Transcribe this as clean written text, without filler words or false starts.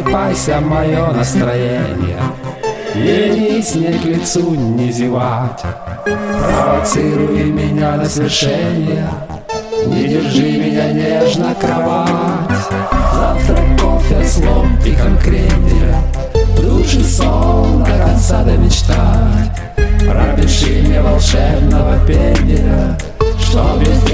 врубайся в мое настроение. Ленись не к лицу, не зевать, провоцируй меня на свершение. Не держи меня нежно, кровать. Завтра кофе с ломтиком кренделя, души сон до конца домечтать. Пропиши мне волшебного пенделя, чтоб без